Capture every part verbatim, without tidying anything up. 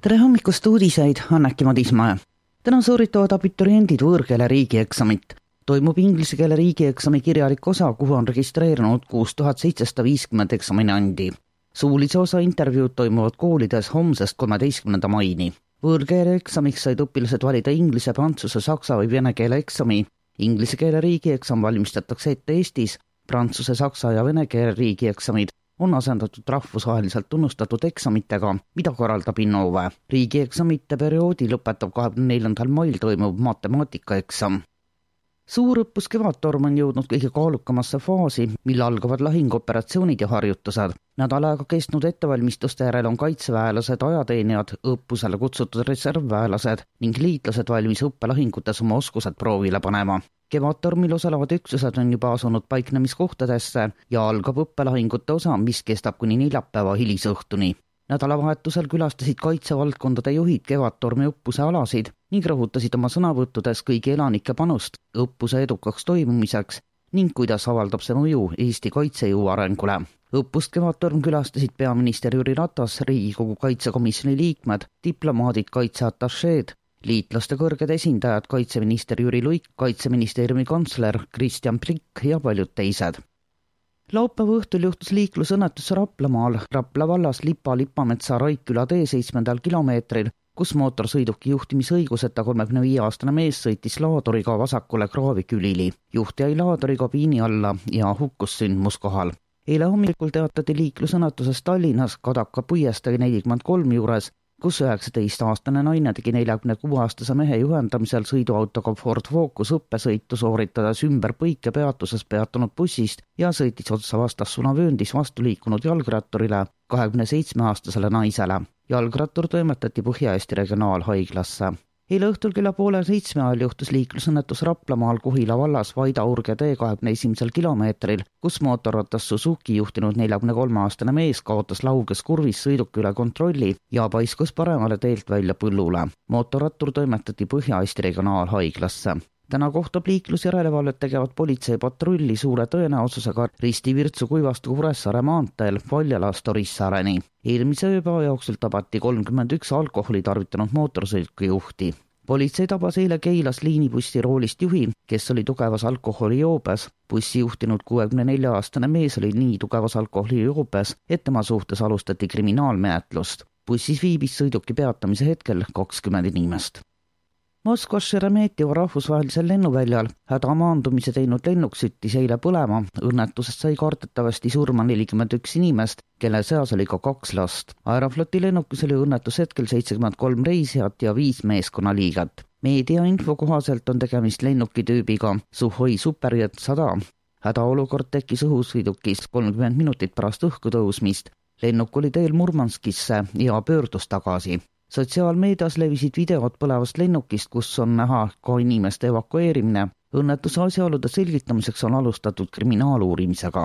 Tere hommikust uudiseid, Anneki Madismäe. Täna sooritavad abituriendid võõrkeele riigieksamit. Toimub inglise keele riigieksami kirjalik osa, kuhu on registreerinud kuus tuhat seitsesada viiskümmend eksaminandi. Suulise osa intervjuud toimuvad koolides homsest kolmeteistkümnenda maini. Võõrkeele eksamiks said õpilased valida inglise, prantsuse, saksa või vene keele eksami. Inglise keele riigieksam valmistatakse ette Eestis, prantsuse, saksa ja vene keele riigieksamid on asendatud rahvusvaheliselt tunnustatud eksamitega, mida korraldab Innove. Riigieksamite perioodi lõpetab kahekümne neljandal mail toimub matemaatikaeksam. Suurõppus Kevadtorm on jõudnud kõige kaalukamasse faasi, mille algavad lahingoperatsioonid ja harjutused. Nädal aega kestnud ettevalmistuste järel on kaitseväelased, ajateenijad, õppusele kutsutud reservväelased ning liitlased valmis õppelahingutes oma oskused proovile panema. Kevadtormil osalevad üksused on juba asunud paiknemiskohtadesse ja algab õppelahingute osa, mis kestab kuni neljapäeva hilisõhtuni. Nädalavahetusel külastasid kaitsevaldkondade juhid Kevadtormi õppuse alasid ning rõhutasid oma sõnavõttudes kõigi elanike panust õppuse edukaks toimumiseks ning kuidas avaldab see mõju Eesti kaitsejõu arengule. Õppust Kevadtorm külastasid peaminister Jüri Ratas, Riigikogu kaitsekomisjoni liikmed, diplomaadid, kaitseatašeed, liitlaste kõrged esindajad, kaitseminister Jüri Luik, kaitseministeeriumi kantsler Kristjan Prikk ja paljud teised. Laupäeva õhtul juhtus liiklusõnnetus Raplamaal, Rapla vallas Lipa-Lipametsa Raikküla tee seitsmendal kilomeetril, kus mootorsõiduki juhtimisõiguseta kolmekümne viie aastane mees sõitis laaduriga vasakule kraavikülili. Juht jäi laaduri kabiini alla ja hukkus sündmuskohal. Eile hommikul teatati liiklusõnnetusest Tallinnas Kadaka puiestee nelikümmend kolm juures, kus üheksateist-aastane naine tegi neljakümne kuue aastase mehe juhendamisel sõiduautoga Ford Focus õppesõitu sooritades ümber põike peatuses peatunud bussist ja sõitis otsa vastassuunavööndis vastu liikunud jalgratturile, kahekümne seitsme aastasele naisele. Jalgrattur toimetati Põhja-Eesti regionaalhaiglasse. Eile õhtul kella poole seitsme ajal juhtus liiklusõnnetus Raplamaal Kuhila vallas Vaida-Urge tee kahekümne esimesel kilomeetril, kus mootorratas Suzuki juhtinud neljakümne kolme aastane mees kaotas lauges kurvis sõiduki üle kontrolli ja paiskus paremale teelt välja põllule. Mootorrattur toimetati Põhja-Eesti regionaalhaiglasse. Täna kohtab liiklusjärelevalvet tegevad politseipatrulli suure tõenäosusega Risti-Virtsu Kuivastu Kuressaare maanteel Valjalast Orissaareni. Eelmise ööpäeva jooksul tabati kolmkümmend üks alkoholi tarvitanud mootorsõiduki juhti. Politsei tabas eile Keilas liinibussi roolist juhi, kes oli tugevas alkoholijoobes. Bussi juhtinud kuuekümne nelja aastane mees oli nii tugevas alkoholijoobes, et tema suhtes alustati kriminaalmenetlust. Bussis viibis sõiduki peatamise hetkel kakskümmend inimest. Moskvas Šeremetjeva rahvusvahelisel lennuväljal häda maandumise teinud lennuk süttis eile põlema. Õnnetusest sai kardetavasti surma nelikümmend üks inimest, kelle seas oli ka kaks last. Aerofloti lennukis oli õnnetus hetkel seitsekümmend kolm reisijat ja viis meeskonnaliiget. Meedia info kohaselt on tegemist lennukitüübiga Suhoi Superjet sada. Hädaolukord tekkis õhusõidukis kolmkümmend minutit pärast õhku tõusmist. Lennuk oli teel Murmanskisse ja pöördus tagasi. Sotsiaalmeedias levisid videod põlevast lennukist, kus on näha ka inimeste evakueerimine. Õnnetuse asjaolude selgitamiseks on alustatud kriminaaluurimisega.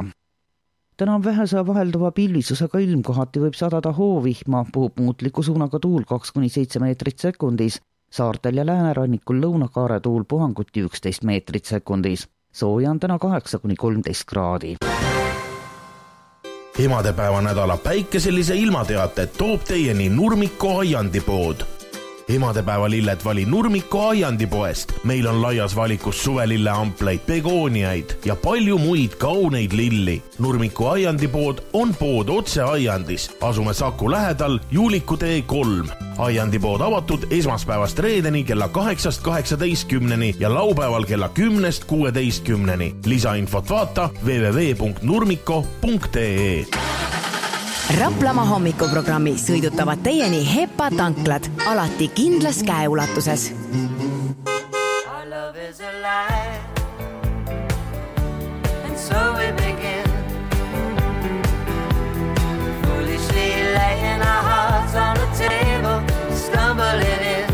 Täna on vähese vahelduva pilvisusega ilm, kohati võib sadada hoovihma, puhub muutliku suunaga tuul kaks kuni seitse meetrit sekundis. Saartel ja läänerannikul lõunakaare tuul puhanguti üksteist meetrit sekundis. Sooja on täna kaheksa kuni kolmteist kraadi. Emadepäeva nädala päikeselise ilmateate toob teieni Nurmiko aiandipood. Emadepäeva lilled vali Nurmiko aiandipoest. Meil on laias valikus suvelilleamplaid, begooniaid ja palju muid kauneid lilli. Nurmiko aiandipood on pood otse aiandis. Asume Saku lähedal Juuliku tee kolm. Aiandipood avatud esmaspäevast reedeni kella kaheksast kaheksateistkümneni ja laupäeval kella kümnest kuueteistkümneni. Lisainfot vaata w w w punkt nurmiko punkt e. Raplamaa hommikuprogrammi sõidutavad teieni Hepa tanklad, alati kindlas käeulatuses. Our love is alive and so we begin foolishly laying our hearts on the table, stumbling in.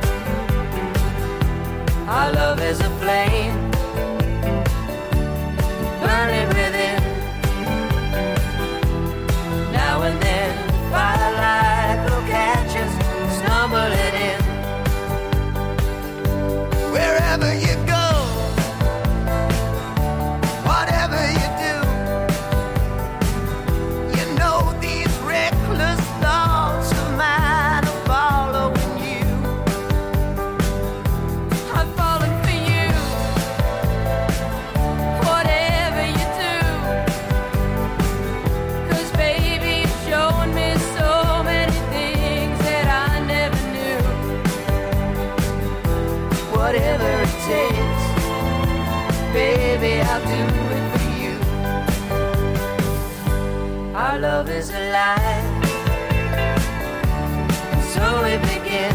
Our love is a flame burning within. Now and then firelight will catch us stumbling in. Our love is alive, and so we begin,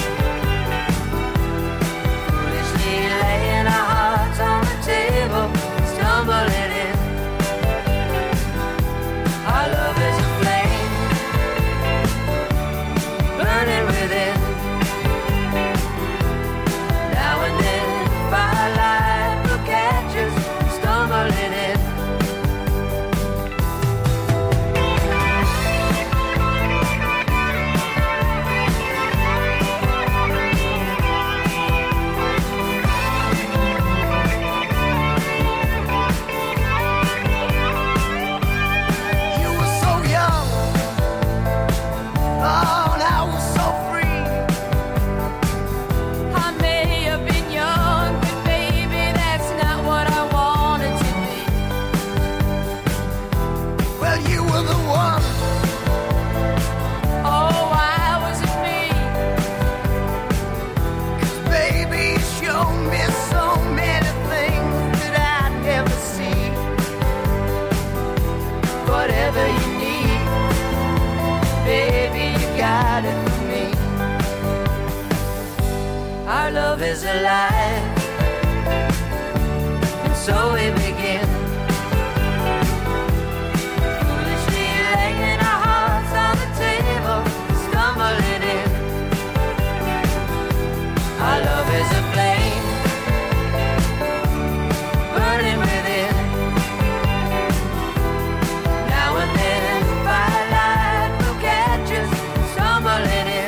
foolishly laying our hearts on the table, stumbling in. Our love is a flame, burning within. Now and then, firelight will catch us, stumbling in. Our love is alive, and so we begin, foolishly laying our hearts on the table, stumbling in. Our love is a flame, burning within. Now and then, firelight will catch us, stumbling in.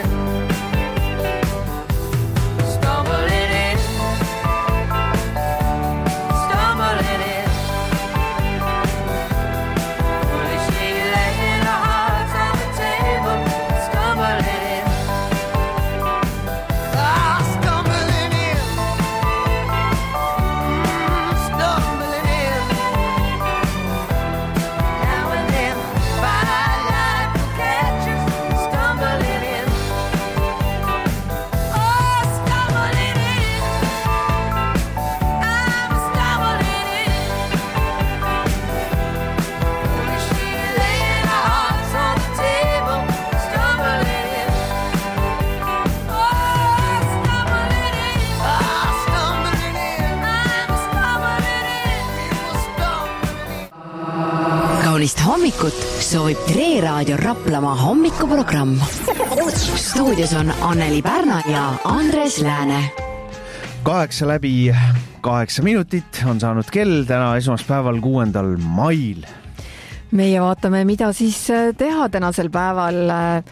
Kaunist hommikut soovib Tre Raadio Raplamaa hommikuprogramm. Stuudios on Anneli Pärna ja Andres Lääne. Kaheksa läbi kaheksa minutit on saanud kell täna esmaspäeval kuuendal mail. Meie vaatame, mida siis teha tänasel päeval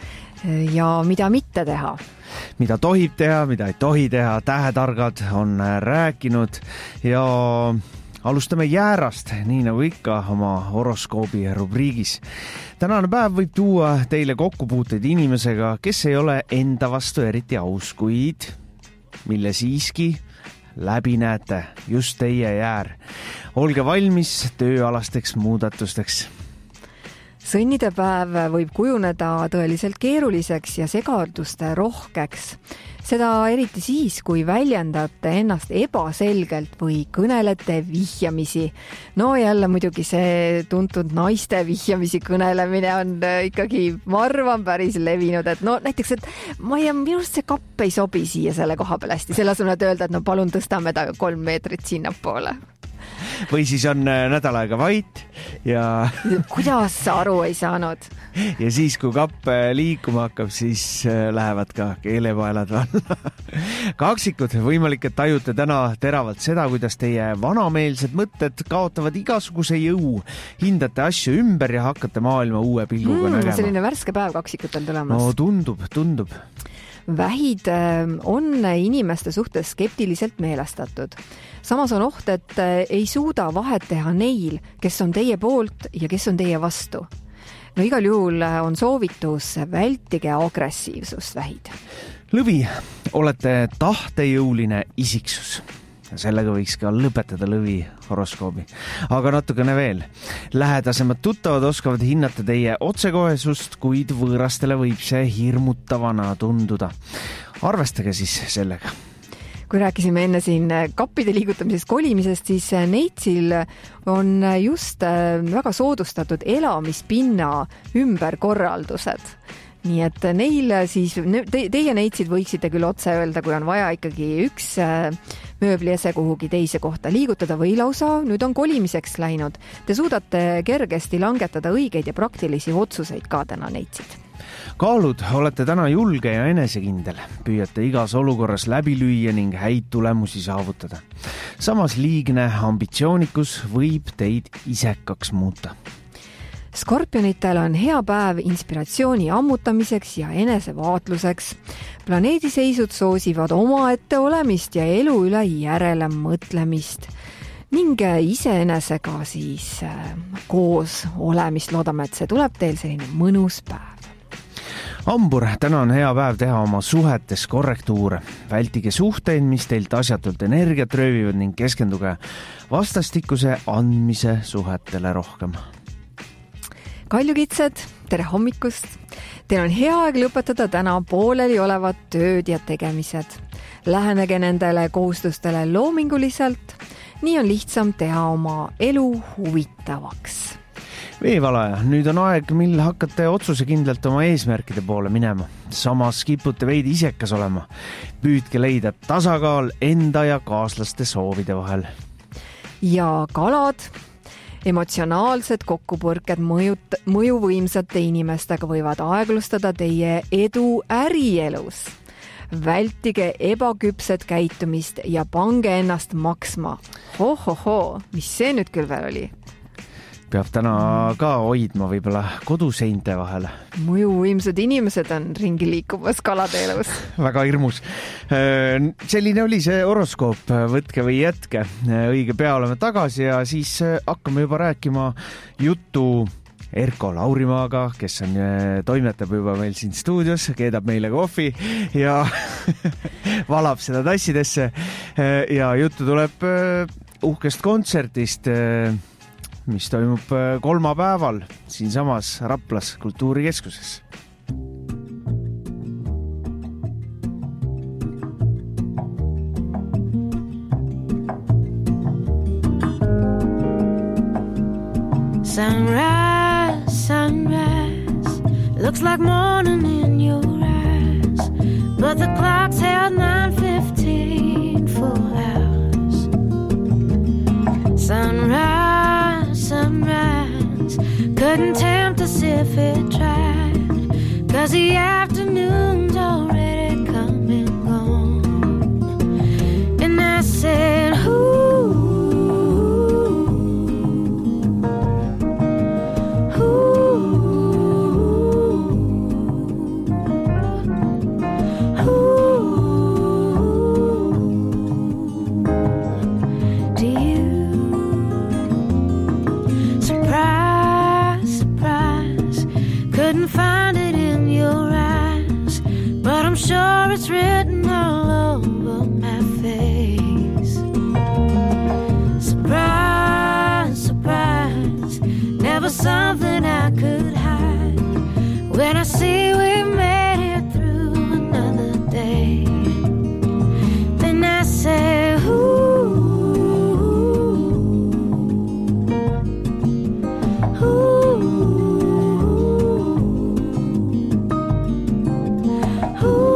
ja mida mitte teha. Mida tohib teha, mida ei tohi teha, tähetargad on rääkinud ja alustame jäärast, nii nagu ikka oma horoskoobi rubriigis. Tänane päev võib tuua teile kokkupuuteid inimesega, kes ei ole enda vastu eriti aus, kuid mille siiski läbi näete just teie jäär. Olge valmis tööalasteks muudatusteks. Sõnnide päev võib kujuneda tõeliselt keeruliseks ja segaduste rohkeks. Seda eriti siis, kui väljendate ennast ebaselgelt või kõnelete vihjamisi. No jälle muidugi see tuntud naiste vihjamisi kõnelemine on ikkagi, ma arvan, päris levinud. Et no näiteks, et ma ei, minust see kapp ei sobi siia selle koha peal hästi. Selle asemel öelda, et no palun tõstame ta kolm meetrit sinnapoole. Või siis on nädal aega vait ja... Kuidas aru ei saanud? Ja siis, kui kapp liikuma hakkab, siis lähevad ka keelepaelad valla. Kaksikud, võimalik, et tajute täna teravalt seda, kuidas teie vanameelsed mõtted kaotavad igasuguse jõu. Hindate asju ümber ja hakkate maailma uue pilguga mm, nägema. Selline värske päev kaksikutel tulemas. No tundub, tundub. Vähid on inimeste suhtes skeptiliselt meelestatud. Samas on oht, et ei suuda vahet teha neil, kes on teie poolt ja kes on teie vastu. No igal juhul on soovitus vältige agressiivsust, vähid. Lõvi, olete tahtejõuline isiksus. Sellega võiks ka lõpetada lõvi horoskoobi. Aga natukene veel. Lähedasemad tuttavad oskavad hinnata teie otsekohesust, kuid võõrastele võib see hirmutavana tunduda. Arvestage siis sellega. kui rääkisime enne siin kappide liigutamisest, kolimisest, siis Neitsil on just väga soodustatud elamispinna ümberkorraldused. Nii et neil siis, te, teie Neitsid võiksite küll otse öelda, kui on vaja ikkagi üks mööbliese kuhugi teise kohta liigutada või lausa nüüd on kolimiseks läinud. Te suudate kergesti langetada õigeid ja praktilisi otsuseid ka täna Neitsid. Kaalud, olete täna julge ja enesekindel, püüate igas olukorras läbi lüüa ning häid tulemusi saavutada. Samas liigne ambitsioonikus võib teid isekaks muuta. Skorpionitel on hea päev inspiratsiooni ammutamiseks ja enesevaatluseks. Planeediseisud soosivad omaette olemist ja elu üle järele mõtlemist ning iseenesega siis koos olemist. Loodame, et see tuleb teil selline mõnus päev. Hambur, täna on hea päev teha oma suhetes korrektuure. Vältige suhteid, mis teilt asjatult energiat röövivad ning keskenduge vastastikuse andmise suhetele rohkem. Kaljukitsed, tere hommikust! Teil on hea aeg lõpetada täna pooleli olevad tööd ja tegemised. Lähenege nendele kohustustele loominguliselt, nii on lihtsam teha oma elu huvitavaks. Veevalaja, nüüd on aeg, mil hakkate otsusekindlalt oma eesmärkide poole minema. Samas kipute veidi isekas olema. Püüdke leida tasakaal enda ja kaaslaste soovide vahel. Ja kalad, emotsionaalsed kokkupõrked mõjut, mõjuvõimsate inimestega võivad aeglustada teie edu ärielus. Vältige ebaküpset käitumist ja pange ennast maksma. Hohoho, mis see nüüd küll veel oli? Peab täna ka hoidma võib-olla koduseinte vahel. Mõjuvõimsad inimesed on ringi liikumas kalade elus. Väga hirmus. Selline oli see horoskoop, võtke või jätke. Õige pea oleme tagasi ja siis hakkame juba rääkima juttu Erko Laurimaaga, kes on, toimetab juba meil siin stuudios, keedab meile kohvi ja valab seda tassidesse. Ja juttu tuleb uhkest kontserdist, mis toimub kolmapäeval siinsamas Raplas kultuurikeskuses. Sunrise, sunrise, looks like morning in your eyes, but the clock's held nine fifteen for hours. Sunrise, sunrise, couldn't tempt us if it tried, 'cause the afternoon's already come and gone. And I said, ooh, sure it's written all over my face. Surprise, surprise, never something I could hide. When I see we made it through another day, then I say, ooh, ooh, ooh.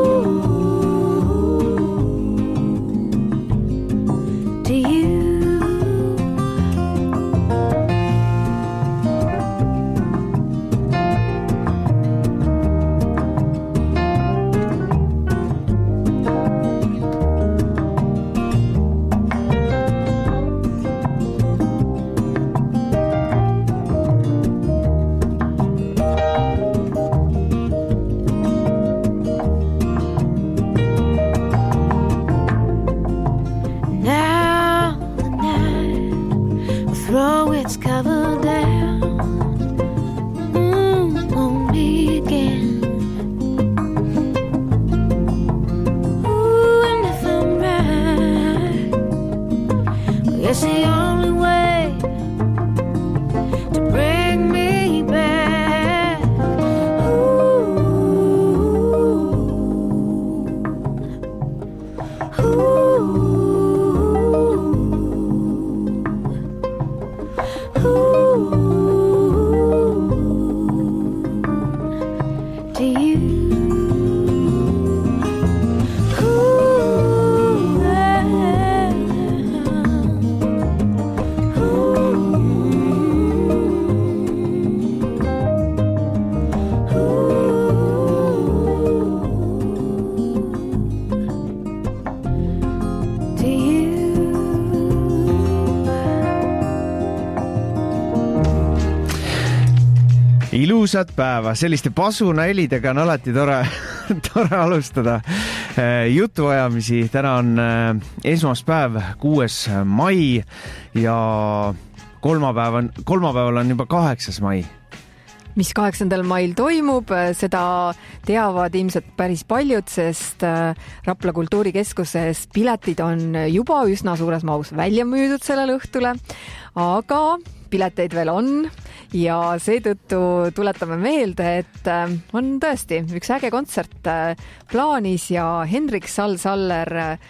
Ilusat päeva, selliste pasuna helidega on alati tore, tore alustada jutuajamisi. Täna on esmaspäev, kuues mai ja kolmapäev on, kolmapäeval on juba kaheksas mai. Mis kaheksandal mail toimub, seda teavad ilmselt päris paljud, sest Rapla Kultuurikeskuses piletid on juba üsna suures mahus välja müüdud sellele õhtule, aga pileteid veel on ja seetõttu tuletame meelde, et on tõesti üks äge kontsert plaanis ja Hendrik Sall-Saller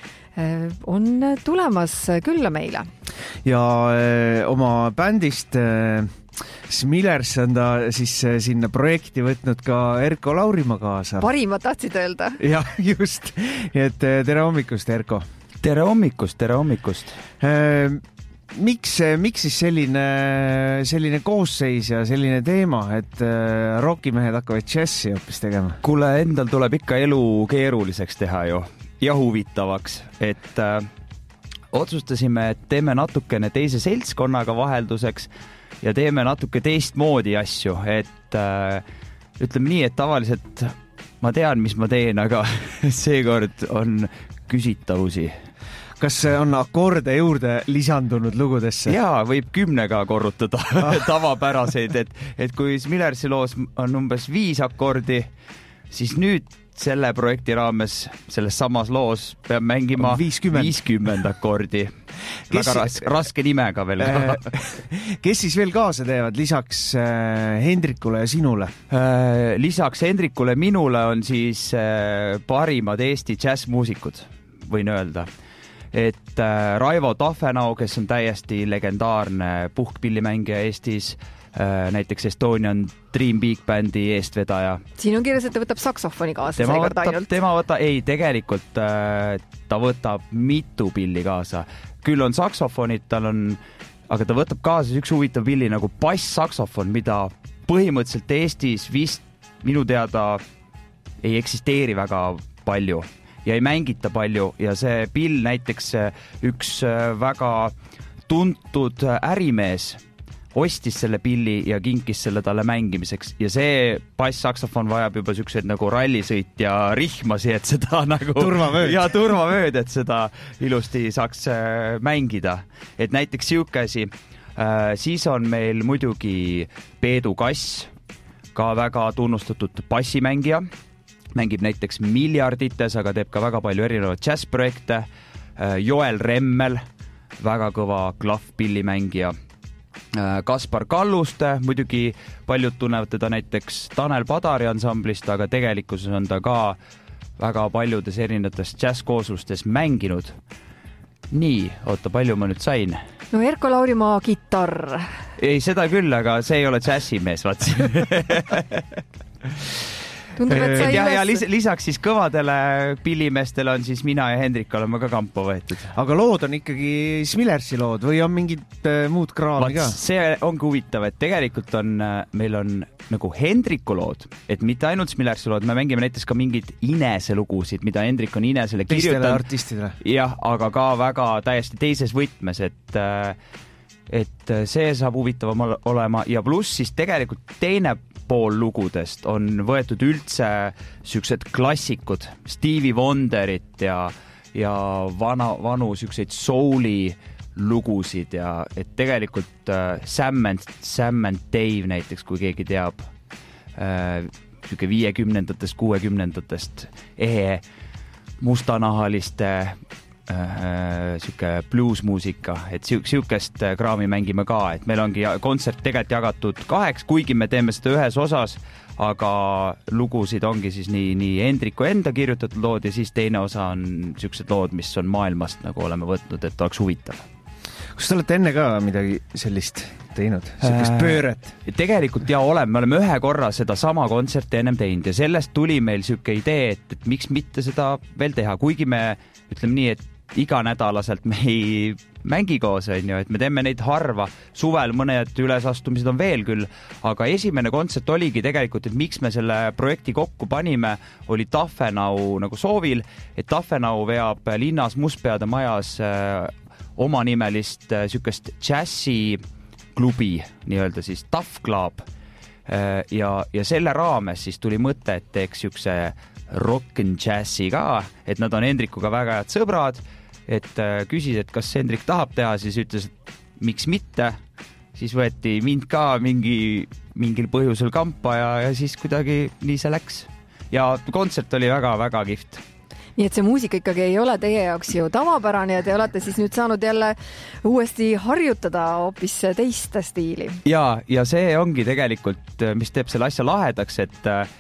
on tulemas külla meile. Ja oma bändist Smillers on ta siis sinna projekti võtnud ka Erko Laurimaa kaasa. Parima tahtsid öelda. Ja just, et tere hommikust, Erko. Tere hommikust, tere hommikust. Miks, miks siis selline, selline koosseis ja selline teema, et rockimehed hakkavad džässi hoopis tegema? Kuule, endal tuleb ikka elu keeruliseks teha ju ja huvitavaks, et äh, otsustasime, et teeme natukene teise seltskonnaga vahelduseks ja teeme natuke teistmoodi asju, et äh, ütleme nii, et tavaliselt ma tean, mis ma teen, aga seekord on küsitavusi. Kas on akorde juurde lisandunud lugudesse? Jaa, võib kümnega korrutada tavapäraseid, et, et kui Smillersi loos on umbes viis akordi, siis nüüd selle projekti raames selles samas loos peab mängima viiskümmend akordi. Kes, väga raske, raske nimega veel. Kes siis veel kaasa teevad lisaks Hendrikule ja sinule? Lisaks Hendrikule minule on siis parimad Eesti džässmuusikud, võin öelda. Et Raivo Tafenau, kes on täiesti legendaarne puhkpillimängija Eestis, näiteks Estonian Dream Big Bandi eestvedaja. Siin on kirjas, et ta võtab saksofoni kaasa. Tema võtab, tema võtab, ei, tegelikult ta võtab mitu pilli kaasa. Küll on saksofonid, tal on, aga ta võtab kaasa üks huvitav pilli nagu bass-saksofon, mida põhimõtteliselt Eestis vist minu teada ei eksisteeri väga palju ja ei mängita palju ja see pill näiteks üks väga tuntud ärimees ostis selle pilli ja kinkis selle talle mängimiseks ja see bass-saksofon vajab juba siukseid nagu rallisõit ja rihmasi, et seda nagu turvamööd. Ja turvamööd, et seda ilusti saaks mängida. Et näiteks siukesi, siis on meil muidugi Peedu Kass, ka väga tunnustatud bassimängija, mängib näiteks Miljardites, aga teeb ka väga palju erinevaid džässprojekte. Joel Remmel, väga kõva klahvpillimängija. Kaspar Kalluste, muidugi paljud tunnevad teda näiteks Tanel Padari ansamblist, aga tegelikkuses on ta ka väga paljudes erinevates džässkooslustes mänginud. Nii, oota, palju ma nüüd sain? No Erko Laurimaa kitarr. Ei, seda küll, aga see ei ole džässimees, vaat. Tundub, et sai ja, üles. ja lis, lisaks siis kõvadele pillimeestele on siis mina ja Hendrik oleme ka kampa võetud. Aga lood on ikkagi Smillersi lood või on mingid äh, muud kraami ka? See ongi huvitav, et tegelikult on, meil on nagu Hendriku lood, et mitte ainult Smillersi lood, me mängime näiteks ka mingid Inese lugusid, mida Hendrik on Inesele kirjutanud. Teistele artistidele. Jah, aga ka väga täiesti teises võtmes, et, et see saab huvitavam olema ja pluss siis tegelikult teine pool lugudest on võetud üldse siuksed klassikud, Stevie Wonderit ja, ja vana, vanu siukseid souli lugusid ja et tegelikult äh, Sam and, Sam and Dave näiteks, kui keegi teab äh, siuke viiekümnendatest, kuuekümnendatest ehe mustanahaliste äh, siuke bluesmuusika, et siukest kraami mängime ka, et meil ongi kontsert tegelikult jagatud kaheks, kuigi me teeme seda ühes osas, aga lugusid ongi siis nii, nii Hendriku enda kirjutatud lood ja siis teine osa on siuksed lood, mis on maailmast nagu oleme võtnud, et oleks huvitav. Kas te olete enne ka midagi sellist teinud, siukest pööret? Äh, tegelikult ja oleme, me oleme ühe korra seda sama kontserti ennem teinud ja sellest tuli meil siuke idee, et, et miks mitte seda veel teha, kuigi me ütleme nii, et iganädalaselt me ei mängi koos, on ju, et me teeme neid harva. Suvel mõned ülesastumised on veel küll, aga esimene kontsert oligi tegelikult, et miks me selle projekti kokku panime, oli Tafenau nagu soovil, et Tafenau veab linnas Mustpeade majas äh, omanimelist äh, siukest džässi klubi, nii-öelda siis Tough Club. ja, ja selle raames siis tuli mõte, et teeks siukse rock and jazzi ka, et nad on Hendrikuga väga head sõbrad, et küsis, et kas Hendrik tahab teha, siis ütles, et miks mitte, siis võeti mind ka mingi, mingil põhjusel kampa ja, ja siis kuidagi nii see läks. Ja kontsert oli väga-väga kihvt. Nii et see muusika ikkagi ei ole teie jaoks ju tavapärane ja te olete siis nüüd saanud jälle uuesti harjutada hoopis teist stiili. Ja, ja see ongi tegelikult, mis teeb selle asja lahedaks, et,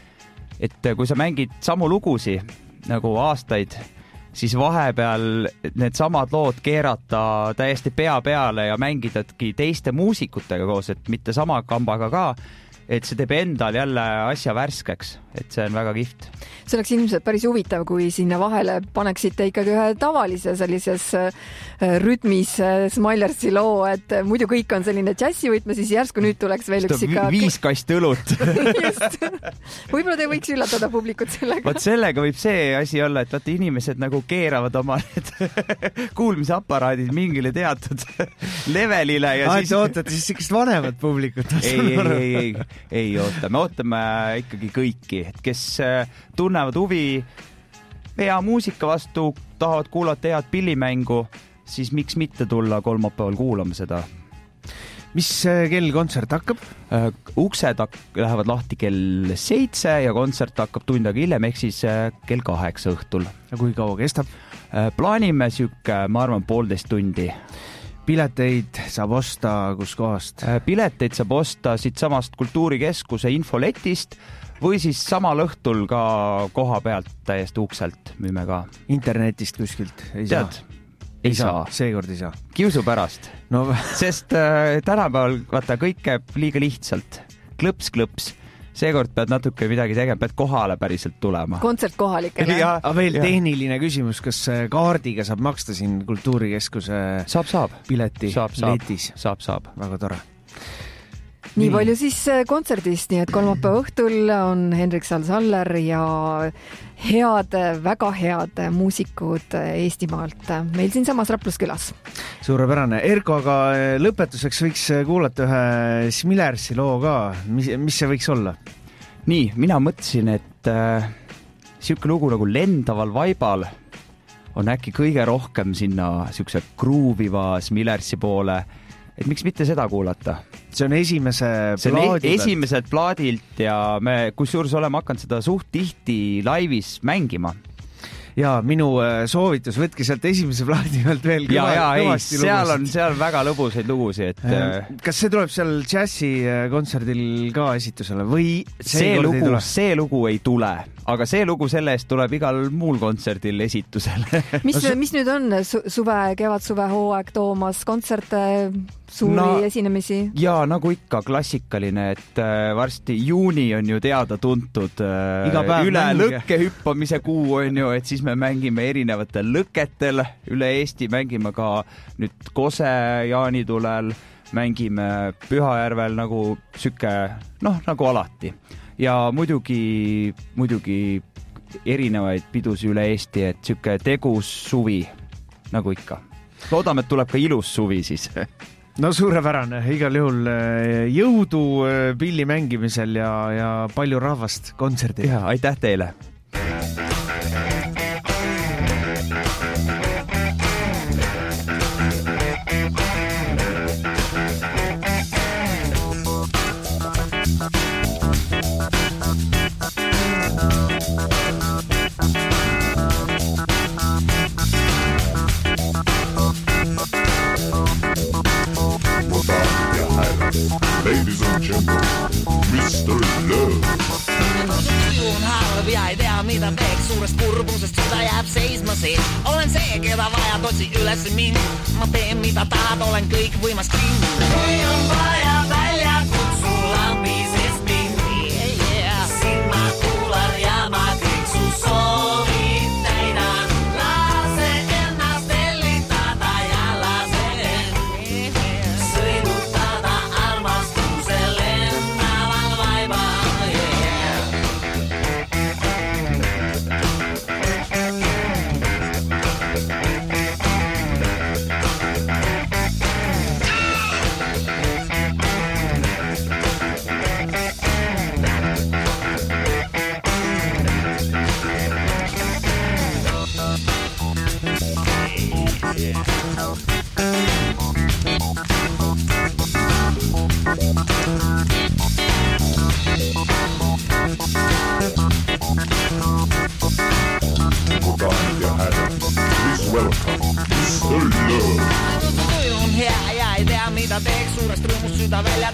et kui sa mängid samu lugusi nagu aastaid, siis vahepeal need samad lood keerata täiesti pea peale ja mängidadki teiste muusikutega koos, et mitte sama kambaga ka, et see teeb endal jälle asja värskeks, et see on väga kihvt. See oleks ilmselt päris huvitav, kui sinna vahele paneksite ikkagi ühe tavalise sellises rütmis Smilersi loo, et muidu kõik on selline džässivõtme, siis järsku nüüd tuleks veel üks ikka... Viis kast õlut. Just. Võib-olla te võiks üllatada publikut sellega. Vaat sellega võib see asi olla, et vaata inimesed nagu keeravad oma need kuulmisaparaadid mingile teatud levelile ja ah, siis... ootate siis sellist vanemat publikut? Ei, ei, ei, ei, ei oota. Me ootame ikkagi kõiki, et kes tunnevad huvi hea muusika vastu, tahavad kuulata head pillimängu, siis miks mitte tulla kolmapäeval kuulama seda. Mis kell kontsert hakkab? Uksed lähevad lahti kell seitse ja kontsert hakkab tund aega hiljem, ehk siis kell kaheksa õhtul. Ja kui kaua kestab? Plaanime sükke, ma arvan, poolteist tundi. Pileteid saab osta kus kohast? Pileteid saab osta siit samast Kultuurikeskuse infoletist või siis samal õhtul ka koha pealt täiesti ukselt müüme ka. Internetist kuskilt? Ei Tead, saa? Ei saa. Seekord ei saa. Kiusu pärast. No. Sest äh, tänapäeval vaata, kõik käib liiga lihtsalt. Klõps, klõps. Seekord pead natuke midagi tegema, pead kohale päriselt tulema. Kontsert kohalikele. Aga veel ja. tehniline küsimus, kas kaardiga saab maksta siin Kultuurikeskuse saab, saab. pileti saab, saab. letis? Saab, saab. Väga tore. Nii palju siis kontserdist, nii et kolmapäeva õhtul on Hendrik Sal-Saller ja head, väga head muusikud Eestimaalt meil siin samas Rapluskülas. Suurepärane. Erko, aga lõpetuseks võiks kuulata ühe Smilersi loo ka. Mis, mis see võiks olla? Nii, mina mõtlesin, et äh, siuke lugu nagu Lendaval vaibal on äkki kõige rohkem sinna siukse gruuviva Smilersi poole. Et miks mitte seda kuulata? See on esimese see plaadi pealt. Esimesed plaadilt ja me kusjuures oleme hakanud seda suht tihti laivis mängima. Ja minu soovitus, võtke sealt esimese plaadi pealt veel kõva, ja, ja, kõvasti ei, seal on seal väga lõbusaid lugusid. Et... Kas see tuleb seal džässi kontserdil ka esitusele või see lugu, see lugu ei tule, aga see lugu selle eest tuleb igal muul kontserdil esitusele. mis, mis nüüd on suve, kevad, suve hooaeg toomas kontserte, suuri no, esinemisi? Ja nagu ikka klassikaline, et varsti juuni on ju teada tuntud üle mänge. Lõkke hüppamise kuu on ju, et siis me mängime erinevatel lõketel üle Eesti, mängime ka nüüd Kose jaanitulel, mängime Pühajärvel nagu süke, noh, nagu alati. Ja muidugi, muidugi erinevaid pidusi üle Eesti, et süke tegus suvi, nagu ikka. Loodame, et tuleb ka ilus suvi siis. No suurepärane, igal juhul jõudu pilli mängimisel ja, ja palju rahvast kontserdil. Ja, aitäh teile! Ladies and gentlemen, mister Love. Tuju on halb ja ei tea, mida teeks suurest kurbusest, süda jääb seisma siin. Olen see, keda vajad, otsi üles mind. Ma teen, mida tahad, olen kõik võimas king. Kui on vaja välja kutsu lambisest mind, yeah. Siin ma kuulan ja ma kõik su soovin täidan. Lase ennast hellitada ja lase sõidutada armastusel lendaval vaibal, yeah.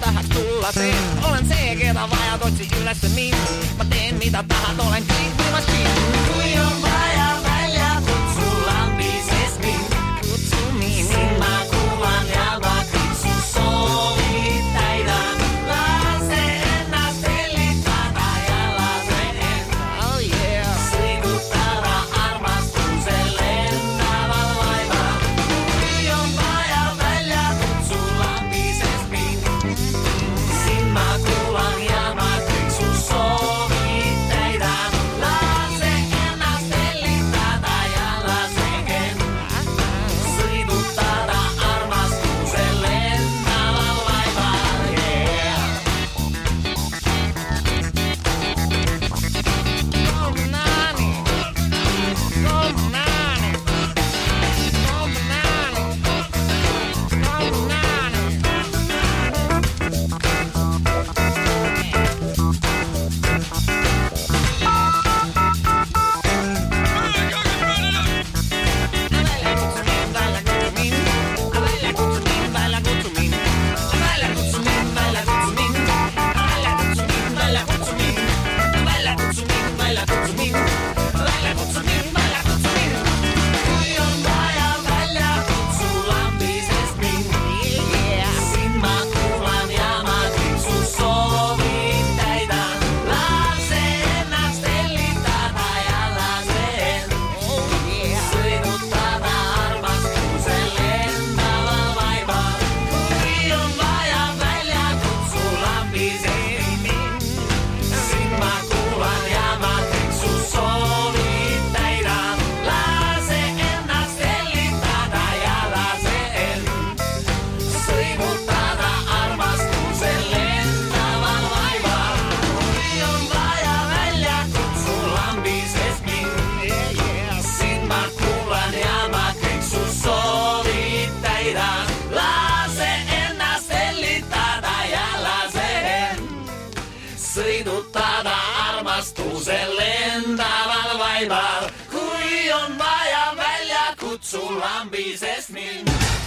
tahaks tulla see. Olen see, keda vajad, otsi ülesse mind. Ma teen mida tahad, olen kõik võimas mind. Kui on vaja välja, kutsu lambi seest mind. Kutsu mind, ma kuulan ja ma kõik su soovid täidan. Lase ennast hellitada ja lase ennast oh yeah. Sõidutada armastusel lendaval laeval. Kui on vaja välja, kutsu lambi seest mind. Siin ma kuulan ja ma kõik su soovid täidan. Lase ennast hellitada ja lase ennast sõidutada armastusel lendaval laeval yeah. Komunani, komunani, sõidutada armastusel lendaval vaibal. Kui on vaja välja, kutsu lambi seest mind.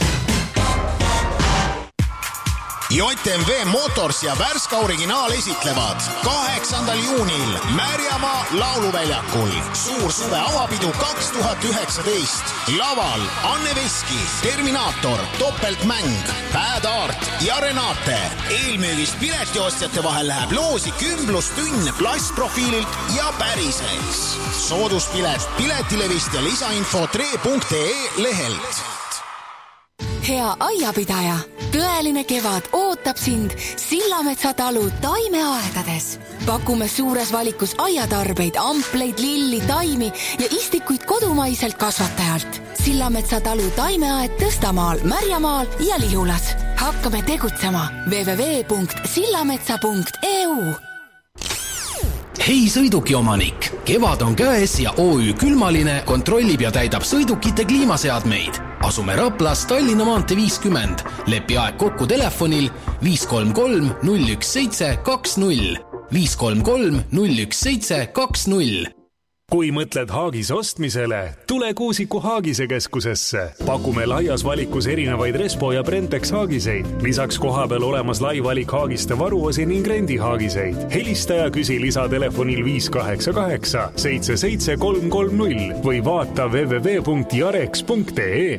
J M W Motors ja Värska Originaal esitlevad kaheksandal juunil Märjamaa lauluväljakul suur suve avapidu kaks tuhat üheksateist. Laval Anne Veski, Terminaator, Topeltmäng, Bad Art ja Renate. Eelmüügist piletiostjate vahel läheb loosi kümblustünn plastprofiililt ja päriseks. Sooduspilet Piletilevist ja lisainfo tre punkt ee lehelt. Hea aiapidaja, tõeline kevad ootab sind Sillametsa talu taimeaedades. Pakume suures valikus aiatarbeid, ampleid, lilli, taimi ja istikuid kodumaiselt kasvatajalt. Sillametsa talu taimeaed Tõstamaal, Märjamaal ja Lihulas. Hakkame tegutsema w w w punkt sillametsa punkt e u. Hei sõiduki omanik, kevad on käes ja O Ü Külmaline kontrollib ja täidab sõidukite kliimaseadmeid. Asume Raplas Tallinna maantee viiskümmend. Lepi aeg kokku telefonil viis kolm kolm null üks seitse kaks null. viis kolm kolm null üks seitse kaks null. Kui mõtled Haagis ostmisele, tule Kuusiku Haagise keskusesse. Pakume laias valikus erinevaid Respo ja Brentex haagiseid. Lisaks kohapeal olemas lai valik haagiste varuosi ning rendi haagiseid. Helista ja küsi lisatelefonil viis kaheksa kaheksa seitse seitse kolm kolm null või vaata w w w punkt jarex punkt ee.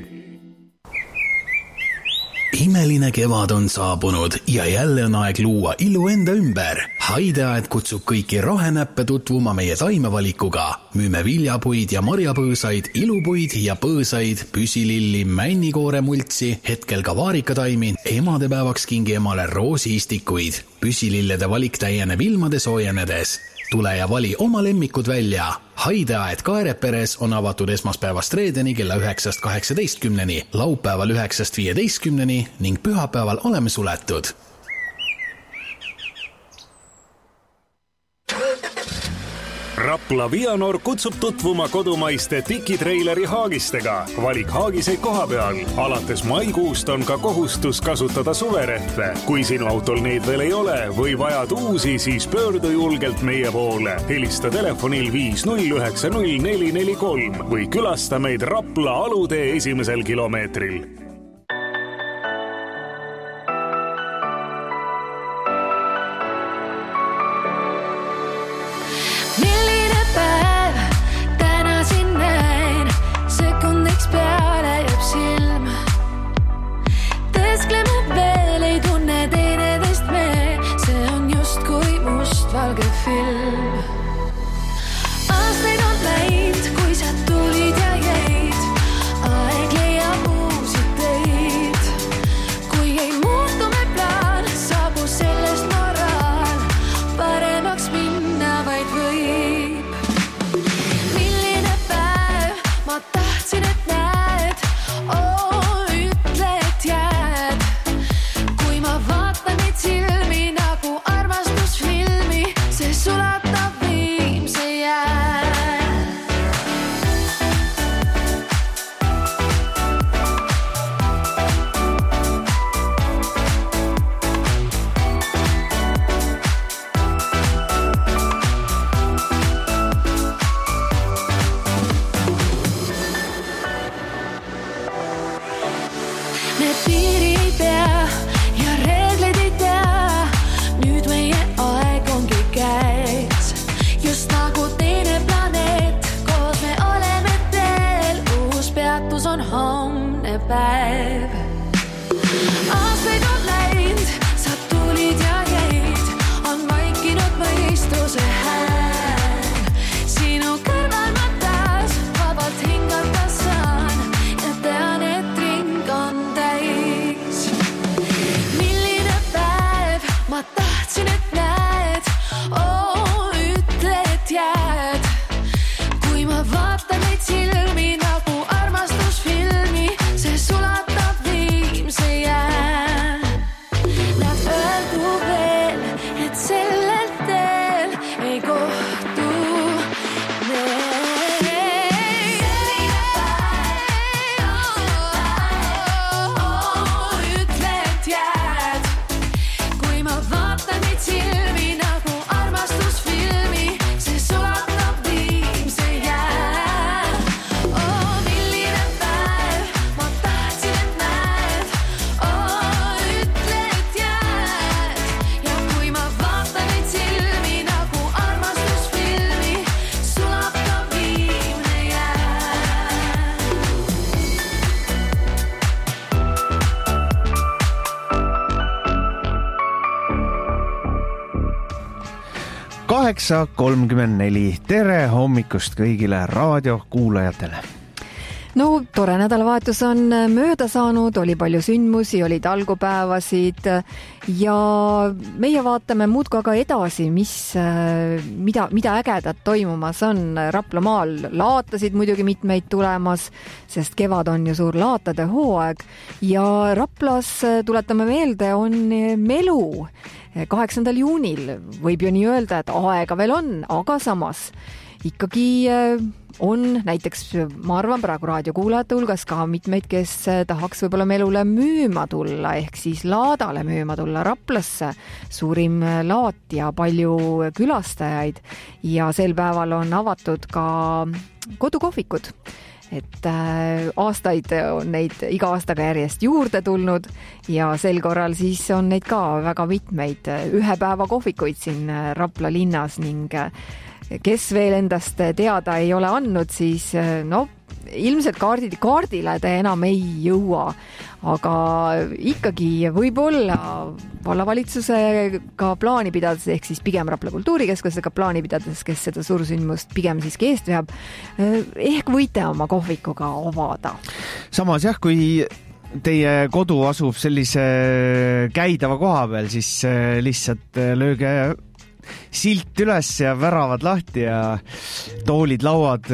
Imeline kevad on saabunud ja jälle on aeg luua ilu enda ümber. Haideaed kutsub kõiki rohenäppe tutvuma meie taimevalikuga. Müüme viljapuid ja marjapõõsaid, ilupuid ja põõsaid, püsililli, männikoore multsi, hetkel ka vaarikataimi, emadepäevaks kingi emale roosiistikuid. Püsilillede valik täieneb ilmade soojenedes. Tule ja vali oma lemmikud välja. Haideaed Kaereperes on avatud esmaspäevast reedeni kella üheksast kaheksateistkümneni, laupäeval üheksast viieteistkümneni ning pühapäeval oleme suletud. Rapla Vianor kutsub tutvuma kodumaiste tikitreileri haagistega. Valik haagiseid koha peal. Alates maikuust on ka kohustus kasutada suverehve. Kui sinu autol neid veel ei ole või vajad uusi, siis pöördu julgelt meie poole. Helista telefonil viis null üheksa null neli neli kolm või külasta meid Rapla alutee esimesel kilomeetril. kaheksa kolmkümmend neli. Tere hommikust kõigile raadiokuulajatele. No tore nädalavahetus on mööda saanud, oli palju sündmusi, oli talgupäevasid ja meie vaatame muudkui aga edasi, mis, mida, mida ägedat toimumas on. Raplamaal laatasid muidugi mitmeid tulemas, sest kevad on ju suur laatade hooaeg ja Raplas, tuletame meelde, on melu kaheksandal juunil. Võib ju nii öelda, et aega veel on, aga samas ikkagi on näiteks, ma arvan, praegu raadiokuulajate hulgas ka mitmeid, kes tahaks võib-olla melule müüma tulla, ehk siis laadale müüma tulla Raplasse. Suurim laat ja palju külastajaid ja sel päeval on avatud ka kodukohvikud. Et aastaid on neid iga aastaga järjest juurde tulnud ja sel korral siis on neid ka väga mitmeid ühe päeva kohvikuid siin Rapla linnas ning kes veel endast teada ei ole andnud, siis no ilmselt kaardid, kaardile te enam ei jõua, aga ikkagi võib-olla vallavalitsusega plaani pidades, ehk siis pigem Rapla kultuurikeskusega plaani pidades, kes seda suursündmust pigem siis eest veab, ehk võite oma kohvikuga avada. Samas jah, kui teie kodu asub sellise käidava koha peal, siis lihtsalt lööge silt üles ja väravad lahti ja toolid, lauad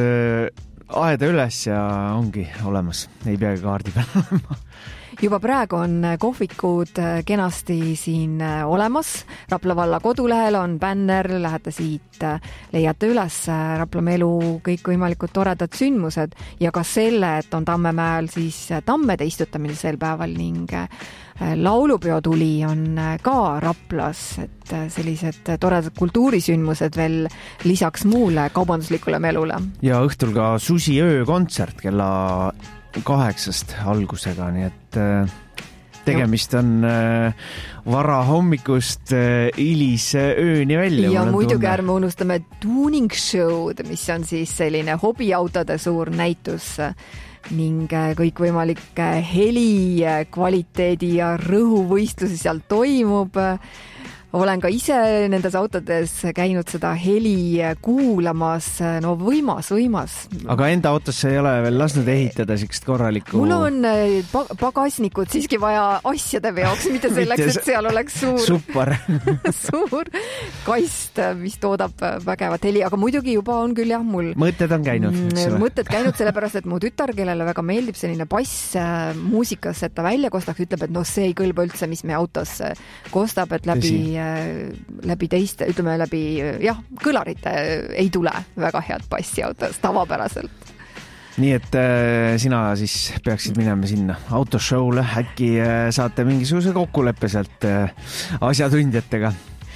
aeda üles ja ongi olemas. Ei peagi kaardi peal olema. Juba praegu on kohvikud kenasti siin olemas. Rapla valla kodulehel on bänner, lähete siit, leiate üles Rapla melu kõikvõimalikud toredad sündmused ja ka selle, et on Tammemäel siis tammede istutamine sel päeval ning laulupeo tuli on ka Raplas, et sellised toredad kultuurisündmused veel lisaks muule kaubanduslikule melule. Ja õhtul ka susiöö kontsert kella kaheksast algusega, nii et tegemist on vara hommikust ilis ööni välja. Ja muidugi ärme unustame tuning show'd, mis on siis selline hobiautode suur näitus ning kõikvõimalik heli, kvaliteedi ja rõhuvõistlusi seal toimub. Olen ka ise nendes autodes käinud seda heli kuulamas, no võimas, võimas. Aga enda autosse ei ole veel lasnud ehitada siukest korralikku... Mul on pagasnikud siiski vaja asjade veoks, mitte selleks, et seal oleks suur, Super. suur kast, mis toodab vägevat heli, aga muidugi juba on küll jah mul... Mõtted on käinud. Mõtted käinud sellepärast, et mu tütar, kellele väga meeldib selline bass muusikas, et ta välja kostaks, ütleb, et no see ei kõlba üldse, mis me autos kostab, et läbi Tõsi. läbi teiste, ütleme läbi, jah, kõlarite ei tule väga head bassi autos tavapäraselt. Nii et äh, sina siis peaksid minema sinna autoshowle, äkki äh, saate mingisuguse kokkuleppe sealt äh, asjatundjatega.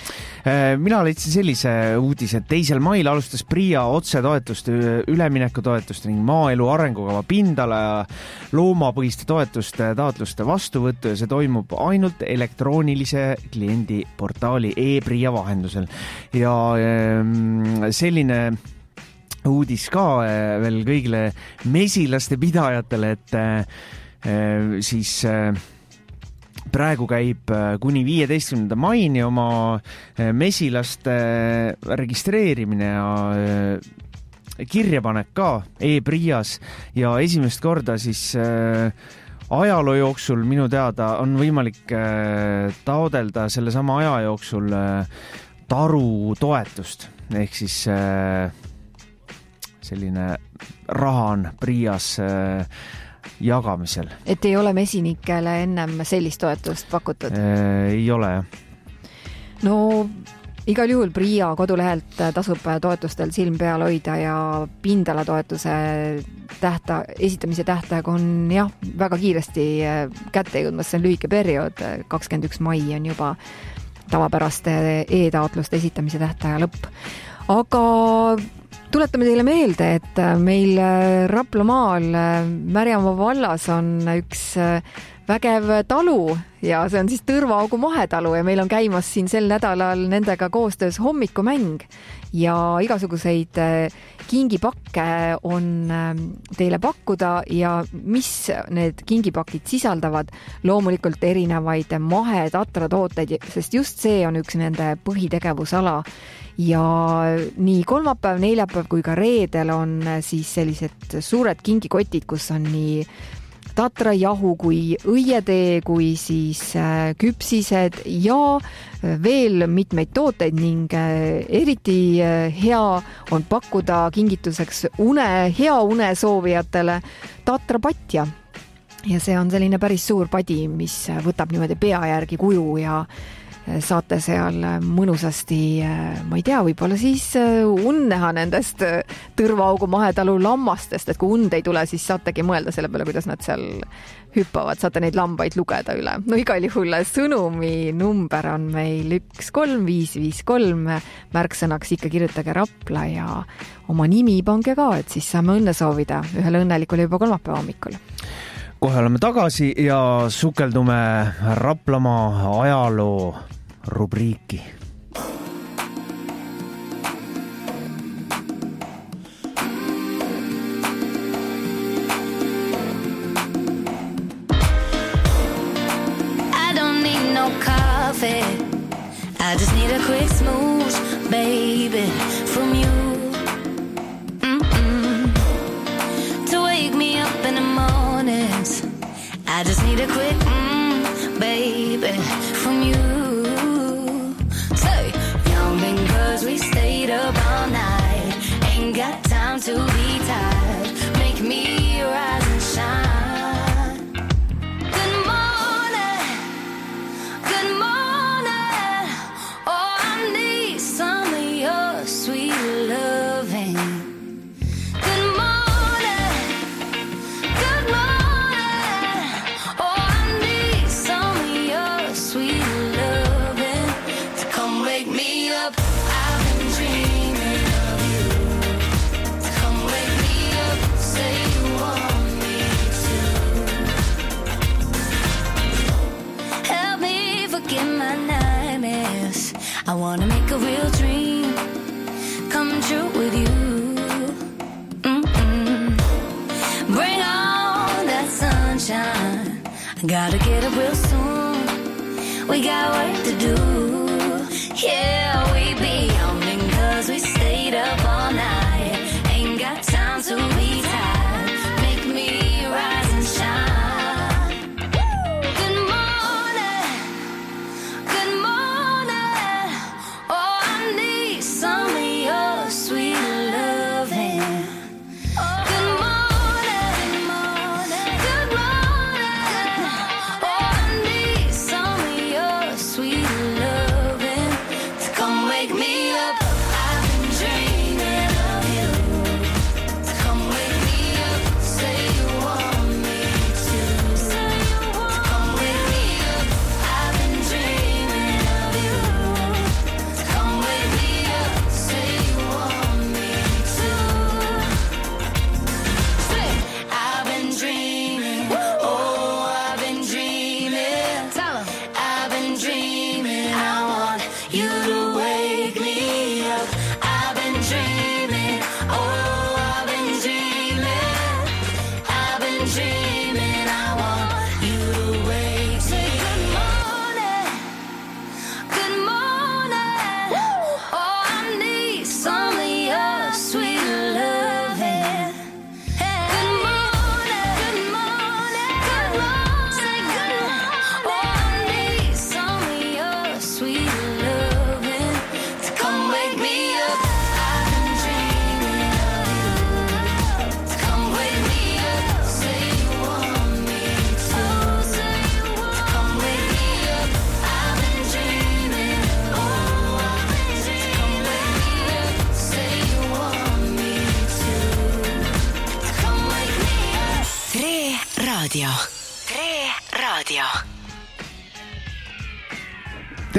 Mina leidsin sellise uudise, et teisel mail alustas Pria otsetoetust, üleminekutoetust ning maaelu arengukava pindala ja loomapõhiste toetuste taotluste vastuvõttu ja see toimub ainult elektroonilise kliendiportaali e-Pria vahendusel. Ja selline uudis ka veel kõigile mesilaste pidajatele, et siis praegu käib kuni viieteistkümnenda maini oma mesilaste registreerimine ja kirjapanek ka e-Prias ja esimest korda siis ajaloo jooksul minu teada on võimalik taodelda selle sama aja jooksul taru toetust ehk siis selline raha on Prias jagamisel. Et ei ole mesinikele ennem sellist toetust pakutud? Ei ole, jah. No igal juhul Pria kodulehelt tasub toetustel silm peal hoida ja pindala toetuse tähta, esitamise tähtaeg on jah, väga kiiresti kätte jõudmas, see on lühike periood, kakskümmend üks mai on juba tavapäraste e-taotluste esitamise tähtaja lõpp. Aga tuletame teile meelde, et meil Raplamaal Märjamaa vallas on üks vägev talu ja see on siis Tõrvaaugu mahetalu ja meil on käimas siin sel nädalal nendega koostöös hommikumäng ja igasuguseid kingipakke on teile pakkuda ja mis need kingipakid sisaldavad, loomulikult erinevaid mahetatratooteid, sest just see on üks nende põhitegevusala. Ja nii kolmapäev, neljapäev kui ka reedel on siis sellised suured kingikotid, kus on nii tatrajahu kui õietee, kui siis küpsised ja veel mitmeid tooteid ning eriti hea on pakkuda kingituseks une, hea une soovijatele tatrapatja. Ja see on selline päris suur padi, mis võtab niimoodi pea järgi kuju ja saate seal mõnusasti, ma ei tea, võib-olla siis unneha nendest Tõrvaaugu mahetalu lammastest, et kui und ei tule, siis saategi mõelda selle peale, kuidas nad seal hüppavad, saate neid lambaid lugeda üle. No igal juhul sõnumi number on meil üks kolm viis viis kolm, märksõnaks ikka kirjutage Rapla ja oma nimi pange ka, et siis saame õnne soovida ühele õnnelikule juba kolmapäeva hommikul. Kohe oleme tagasi ja sukeldume Raplamaa ajaloo rubriiki. I don't need no coffee, I just need a quick smooch, baby, from you. Mm-mm. To wake me up in the mornings, I just need a quick mm, baby, from you. Say, young because we stayed up all night, ain't got time to be tired, make me rise and shine. Good morning, good morning, oh I need some of your sweet loving. Good morning, good morning, oh I need some of your sweet loving to come wake me up. I've been dreaming of you, to come wake me up, say you want me to. Help me forget my nightmares, I wanna make a real dream come true with you. Mm-mm. Bring on that sunshine, I gotta get up real soon, we got work to do. Yeah, we be young cause we stayed up all night, ain't got time to be tired, make me rise and shine. Good morning, good morning, oh I need some of your sweet loving. Good morning, good morning, oh I need some of your sweet love.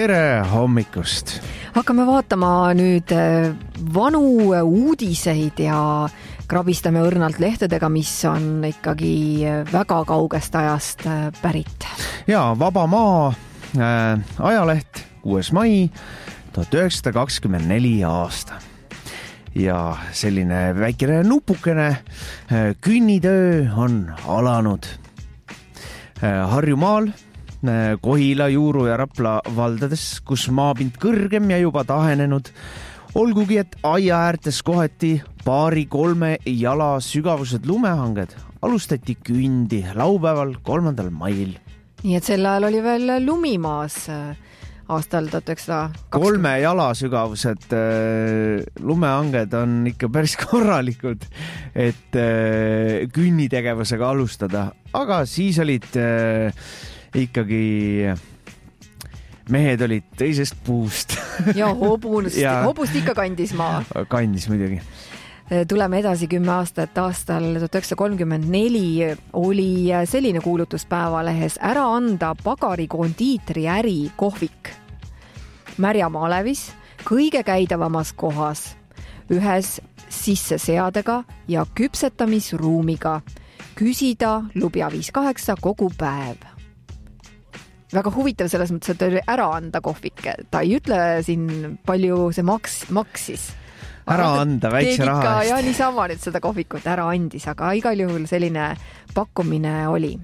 tere hommikust! Hakkame vaatama nüüd vanu uudiseid ja krabistame õrnalt lehtedega, mis on ikkagi väga kaugest ajast pärit. Ja Vaba Maa äh, ajaleht kuues mai tuhat üheksasada kakskümmend neli aasta. Ja selline väikene nupukene äh, künnitöö on alanud. Äh, Harjumaal Kohila, Juuru ja Rapla valdades, kus maapind kõrgem ja juba tahenenud, olgugi et aia äärtes kohati paari kolme jala sügavused lumehanged, alustati kündi laupäeval kolmandal mail. Nii et sel ajal oli veel lumimaas aastal tuhat üheksasada kakskümmend. Kolme jala sügavused äh, lumehanged on ikka päris korralikud, et äh, künnitegevusega alustada, aga siis olid äh, ikkagi mehed olid teisest puust. Ja hobust, ja hobust ikka kandis maa. Kandis muidugi. Tuleme edasi kümme aastat. Aastal tuhat üheksasada kolmkümmend neli oli selline kuulutus Päevalehes ära anda pagari kondiitri äri kohvik. Märjamaa Alevis kõige käidavamas kohas, ühes sisseseadega ja küpsetamisruumiga. Küsida lubja viis kaheksa kogu päev. Väga huvitav selles mõttes, et oli ära anda kohvik. Ta ei ütle siin palju see maks, maksis. Ära anda väikse raha eest. Ja niisama nüüd seda kohvikut ära andis, aga igal juhul selline pakkumine oli.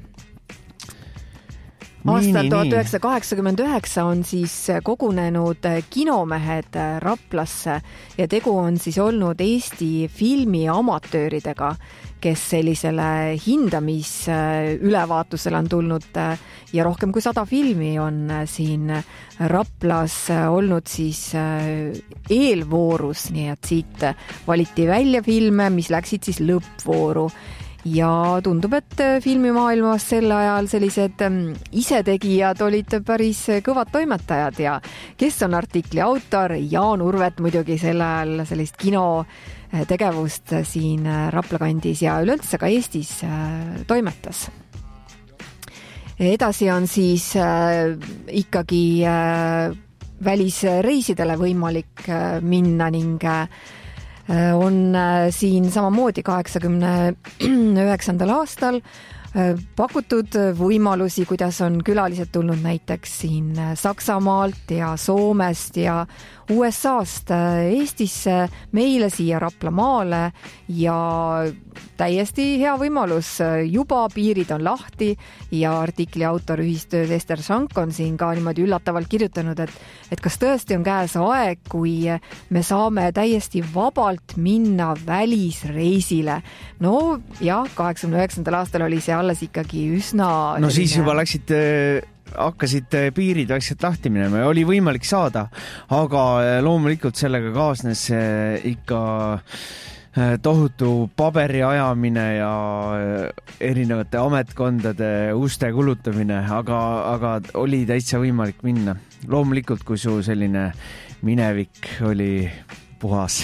Aastal tuhat üheksasada kaheksakümmend üheksa on siis kogunenud kinomehed Raplasse ja tegu on siis olnud Eesti filmi amatööridega, kes sellisele hindamisülevaatusele on tulnud ja rohkem kui sada filmi on siin Raplas olnud siis eelvoorus, nii et siit valiti välja filme, mis läksid siis lõppvooru. Ja tundub, et filmimaailmas sel ajal sellised isetegijad olid päris kõvad toimetajad ja kes on artikli autor, Jaan Urvet muidugi sel ajal sellist kino tegevust siin Rapla kandis ja üleüldse ka Eestis toimetas. Edasi on siis ikkagi välisreisidele võimalik minna ning on siin samamoodi kaheksakümne üheksandal aastal pakutud võimalusi, kuidas on külalised tulnud näiteks siin Saksamaalt ja Soomest ja U S A-st Eestisse, meile siia Rapla maale ja täiesti hea võimalus, juba piirid on lahti ja artikli autor ühistöös Ester Sank on siin ka niimoodi üllatavalt kirjutanud, et, et kas tõesti on käes aeg, kui me saame täiesti vabalt minna välisreisile. No jah, kaheksakümne üheksandal aastal oli see alles ikkagi üsna... No siis juba läksid... hakkasid piirid vaikselt lahti minema ja oli võimalik saada, aga loomulikult sellega kaasnes ikka tohutu paberi ajamine ja erinevate ametkondade uste kulutamine, aga, aga oli täitsa võimalik minna. Loomulikult, kui su selline minevik oli puhas.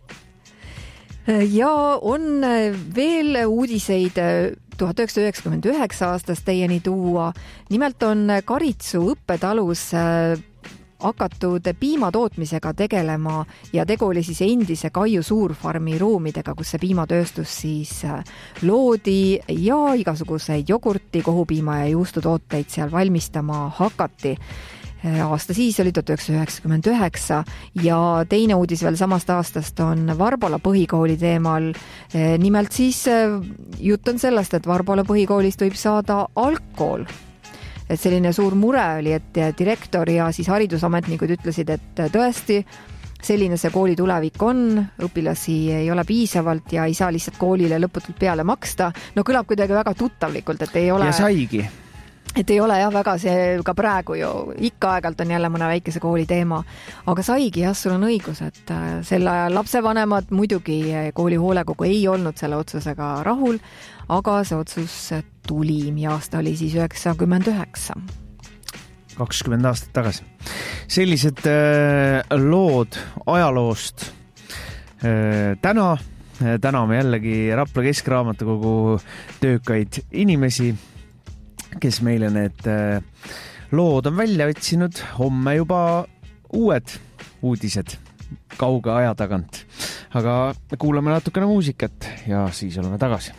Ja on veel uudiseid tuhat üheksasada üheksakümmend üheksa aastast teieni tuua. Nimelt on Karitsu õppetalus hakatud piimatootmisega tegelema ja tegu oli siis endise Kaiu suurfarmi ruumidega, kus see piimatööstus siis loodi ja igasuguseid jogurti, kohupiima ja juustutooteid seal valmistama hakati. Aasta siis oli tuhat üheksasada üheksakümmend üheksa ja teine uudis veel samast aastast on Varbola põhikooli teemal. Nimelt siis jutt on sellest, et Varbola põhikoolist võib saada algkool. Et selline suur mure oli, et direktor ja siis haridusametnikud ütlesid, et tõesti selline see kooli tulevik on, õpilasi ei ole piisavalt ja ei saa lihtsalt koolile lõputult peale maksta. No kõlab kuidagi väga tuttavlikult, et ei ole... Ja saigi. Et ei ole jah väga see ka praegu ju, ikka aegalt on jälle mõne väikese kooli teema, aga saigi jah, sul on õigus, et sel ajal lapsevanemad muidugi kooli hoolekogu ei olnud selle otsusega rahul, aga see otsus tuli ja aasta oli siis üheksakümmend üheksa. kakskümmend aastat tagasi. Sellised äh, lood ajaloost äh, täna, täname jällegi Rapla Keskraamatukogu töökaid inimesi, kes meile need lood on välja otsinud, homme juba uued uudised kauge aja tagant. Aga me kuulame natukene muusikat ja siis oleme tagasi.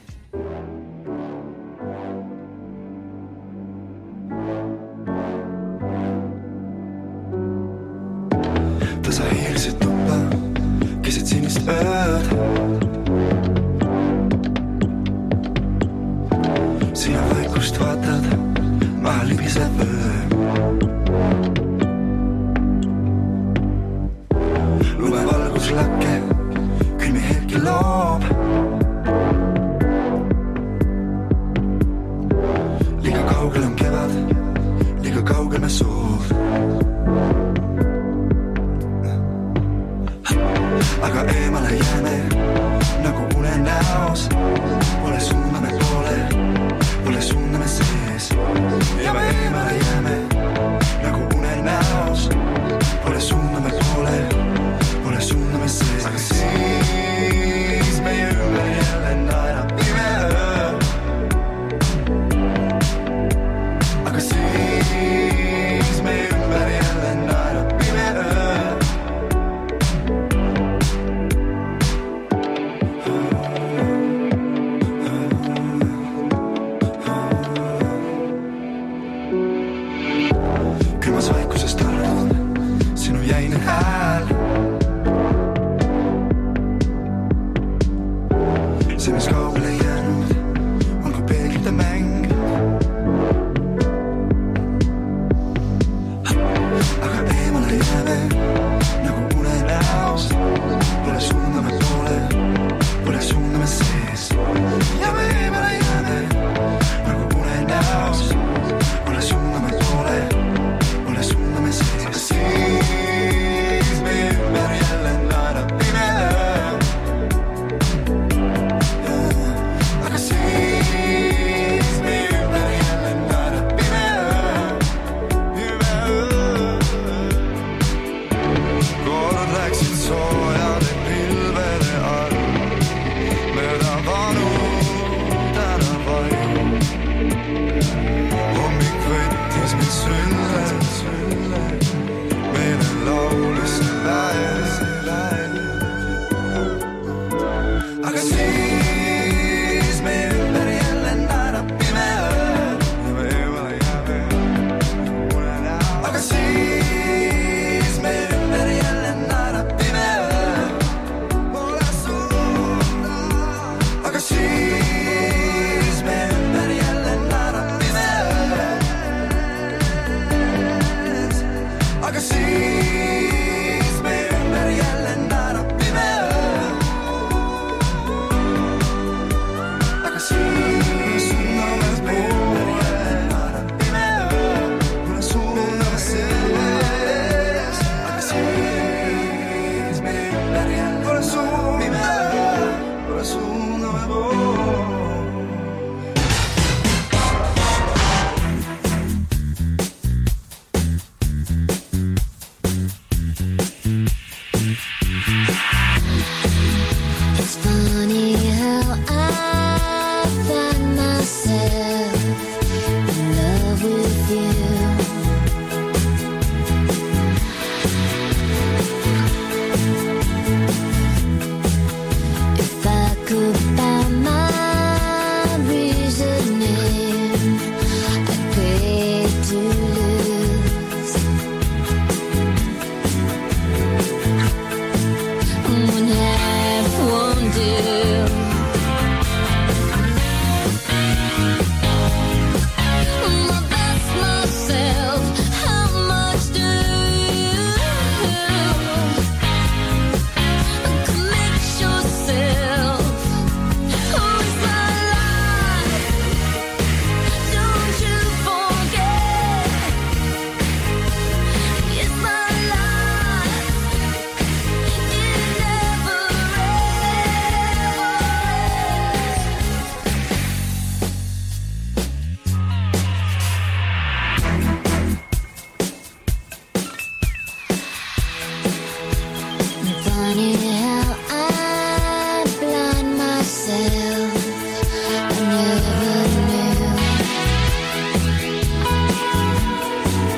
Ta sa hiilsid tuppa, keset sinist ööd. Sina vaikust vaatad, maha libiseb öö. Lumevalgus lakke, külmi hetki loob. Liiga kaugel on kevad, liiga kaugel me soov. Aga eemale jääme, nagu une näos. Pole suunda me poole, pole suunda me sees. Ja me eemale jääme, nagu une näos. Pole suunda me poole, pole suunda me sees. Aga siis meie ümber jälle naerab pime öö. Aga siis meie ümber jälle naerab pime öö. Külmas vaikuses tardun sinu jäine hääl. See, mis kaugele jäänud, on kui peeglite mäng. Aga eemale jääme, nagu une näos. Pole suunda me poole, pole suunda me sees. Ja me eemale jääme, nagu une näos. Pole suunda me poole, pole suunda me sees. Aga siis meie ümber jälle naerab pime öö. Aga siis meie ümber jälle naerab pime öö. Pime öö. Kord läksid soojade pilvede all mööda vanu tänavaid. Hommik võttis mind sülle, meile laulis päev. Aga siis meie ümber jälle naerab pime öö. Ja me eemale jääme, une näo. Aga siis meie ümber jälle naerab pime öö. Pole suunda. Aga siis meie ümber jälle naerab pime öö. Aga siis meie ümber jälle naerab pime öö. Aga siis suuname poole, naerab pime öö. Pole suuname sees. Aga siis meie ümber jälle pole suuname pime öö. Pole suuname poole. It's funny how I find myself in love with you. If I could find my reasoning, I'd pray to lose. One half won't do. My best myself, how much do you commit yourself? Who's my life? Don't you forget, it's my life. It never funny how I blind myself. I never knew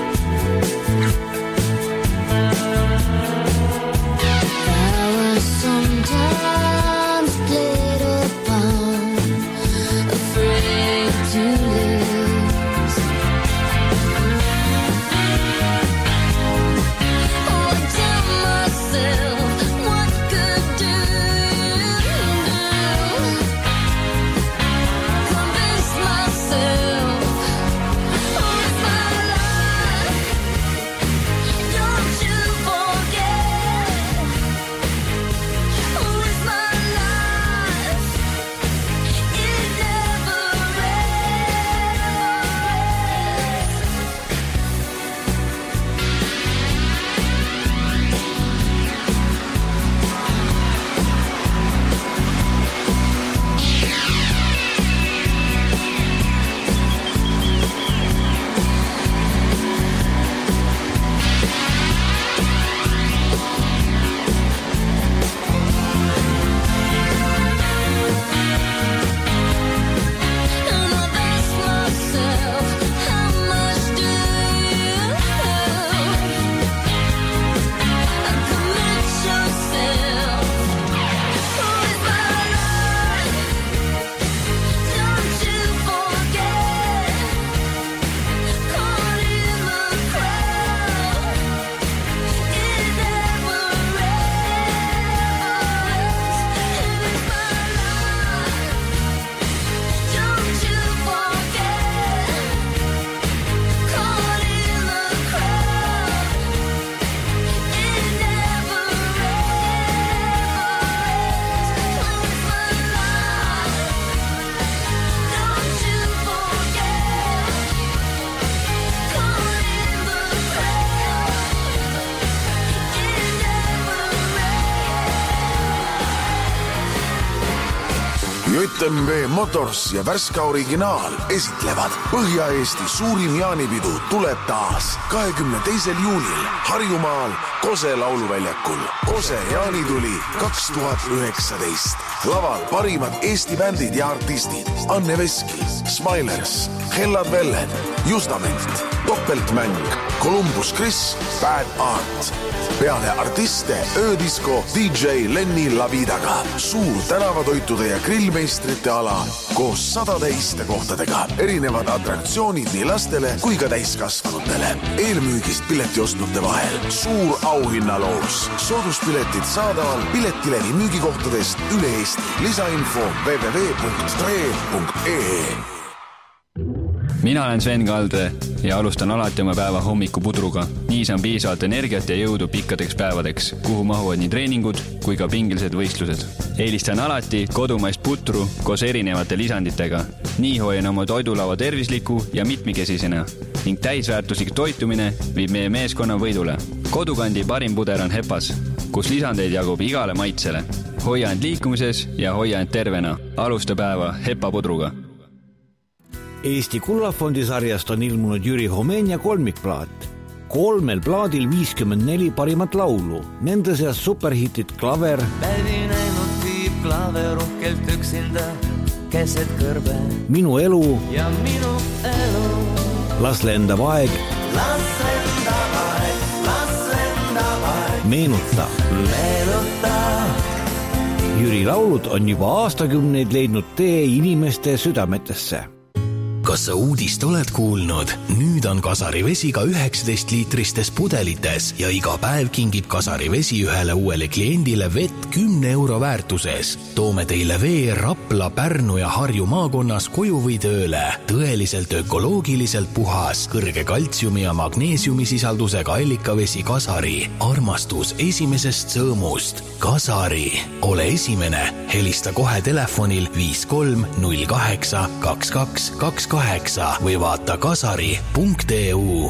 J M V Motors ja Värska Originaal esitlevad Põhja-Eesti suurim jaanipidu tuleb taas kahekümne teisel juunil Harjumaal Kose lauluväljakul. Kose jaanituli kaks tuhat üheksateist. Laval parimad Eesti bändid ja artistid. Anne Veski, Smilers, Hellad Velled, Justament, Doppeltmäng, Columbus Chris, Bad Art. Peale artiste öödisko D J Lenny Lavidaga. Suur tänavatoitude ja grillmeistrite ala koos sadade istekohtadega. Erinevad atraktsioonid nii lastele kui ka täiskasvanutele. Eelmüügist piletiostnute vahel. Suur auhinnaloos. Sooduspiletid saadaval Piletilevi müügikohtadest üle Eesti. Lisainfo w w w punkt tre punkt e e. Mina olen Sven Kaldre ja alustan alati oma päeva hommikupudruga. Nii saan piisavalt energiat ja jõudu pikkadeks päevadeks, kuhu mahuvad nii treeningud kui ka pingilised võistlused. Eelistan alati kodumaist putru koos erinevate lisanditega. Nii hoian oma toidulava tervisliku ja mitmikesisena ning täisväärtuslik toitumine viib meie meeskonna võidule. Kodukandi parim puder on Hepas, kus lisandeid jagub igale maitsele. Hoia end liikumises ja hoia end tervena. Alusta päeva Hepa pudruga. Eesti Kullafondi sarjast on ilmunud Jüri Homenia kolmikplaat. Kolmel plaadil viiskümmend neli parimat laulu. Nende seas superhitit Klaver. Päevi näinud viib Klaver uhkelt üksinda keset kõrbe. Minu elu. Ja minu elu. Las lendab aeg. Las lendab aeg. Las lendab aeg. Meenuta. Meenuta. Jüri laulud on juba aastakümneid leidnud tee inimeste südametesse. Kas sa uudist oled kuulnud? Nüüd on Kasari vesi ka üheksateist liitristes pudelites ja iga päev kingib Kasari vesi ühele uuele kliendile vett kümne euro väärtuses. Toome teile vee Rapla, Pärnu ja Harju maakonnas koju või tööle. Tõeliselt ökoloogiliselt puhas, kõrge kaltsiumi ja magneesiumi sisaldusega allikavesi Kasari. Armastus esimesest sõõmust. Kasari. Ole esimene. Helista kohe telefonil viis kolm null kaheksa kaks kaks kaks kaheksa või vaata kasari punkt e u.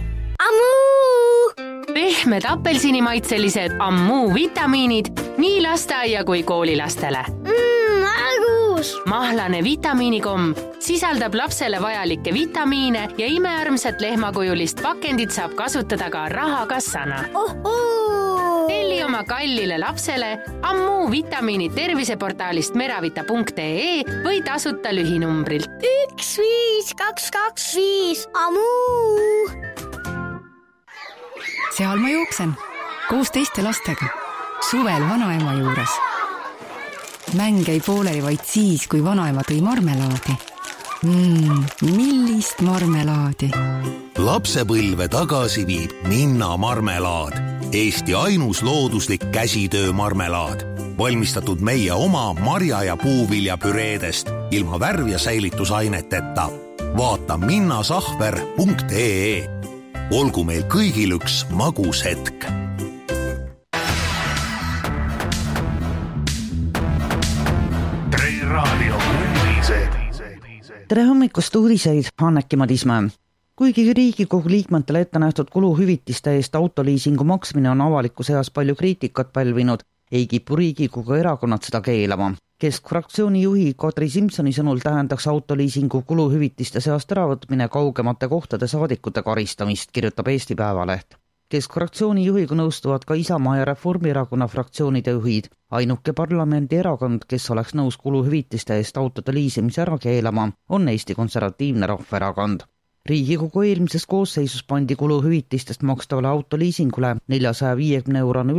Ammuu! Pehmed apelsinimaitselised Ammuu vitamiinid nii lasteaia kui koolilastele. Mmm, argus! Mahlane vitamiinikomm sisaldab lapsele vajalikke vitamiine ja imearmsat lehmakujulist pakendit saab kasutada ka rahakassana. Oh, oh! Telli oma kallile lapsele Ammuu vitamiinid terviseportaalist meravita punkt e e või tasuta lühinumbrilt. Üks, viis, kaks, kaks, viis, Ammuu! Seal ma jooksen, koos teiste lastega, suvel vanaema juures. Mäng ei pooleli vaid siis, kui vanaema tõi marmelaadi. Mm, millist marmelaadi? Lapsepõlve tagasi viib Ninna marmelaad. Eesti ainus looduslik käsitöö marmelaad. Valmistatud meie oma marja- ja puuvilja püreedest ilma värv- ja säilitusaineteta. Vaata minnasahver punkt e e. Olgu meil kõigil üks magus hetk. Tre raadio uudised. Tere hommikust uudiseid, Anneki Madismäe. Kuigi Riigikogu liikmetele ette nähtud kuluhüvitiste eest autoliisingu maksmine on avaliku seas palju kriitikat pälvinud, ei kipu Riigikogu erakonnad seda keelama. Keskfraktsiooni juhi Kadri Simsoni sõnul tähendaks autoliisingu kuluhüvitiste seast äravõtmine kaugemate kohtade saadikute karistamist, kirjutab Eesti Päevaleht. Keskfraktsiooni juhiga nõustuvad ka Isamaa ja Reformierakonna fraktsioonide juhid. Ainuke parlamendi erakond, kes oleks nõus kuluhüvitiste eest autode liisimise ära keelama, on Eesti Konservatiivne Rahvaerakond. Riigikogu eelmises koosseisus pandi kuluhüvitistest makstavale autoliisingule neljasaja viiekümne eurone